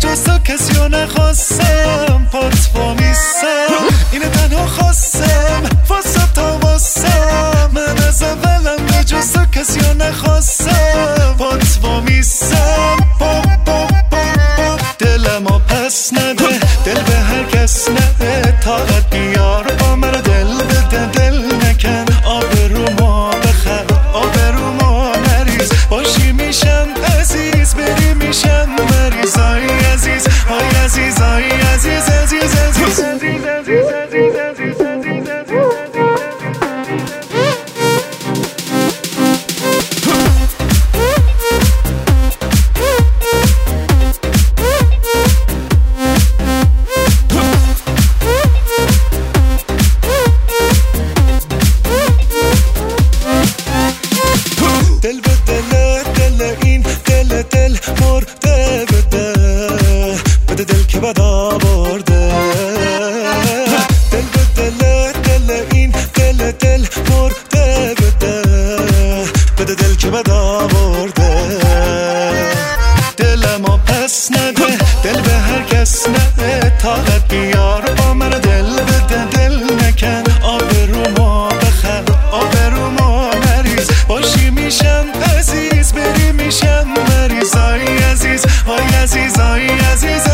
جز تو کسی رو نخواستم، پات وامیستم اینه تنها خواستم واسه تا واسم. من از اولم به جز تو کسی رو نخواستم، پات وامیستم. دلمو پس نده، دل به هر کس نده، طاقت بیار با من دل بده، دل نکن آبرومو بخر، آبرومو نریز، باشی میشم عزیز، بری میشم مریض. آی عزیز، آی عزیز، آی عزیز، عزیز، عزیز، عزیز، عزیز، عزیز، عزیز، دل به دل، دل این دل، دل مرده بده، بده دل که بد آورده. دل به دل، دل این دل، دل مرده بده، بده دل که بد آورده. دلمو پس نده، دل به هر کس نده، طاقت بیار با من دل بده، دل نکن آبرومو بخر، آبرومو نریز، باشی میشم عزیز، بری میشم مریض. آی عزیز، آی عزیز، آی عزیز،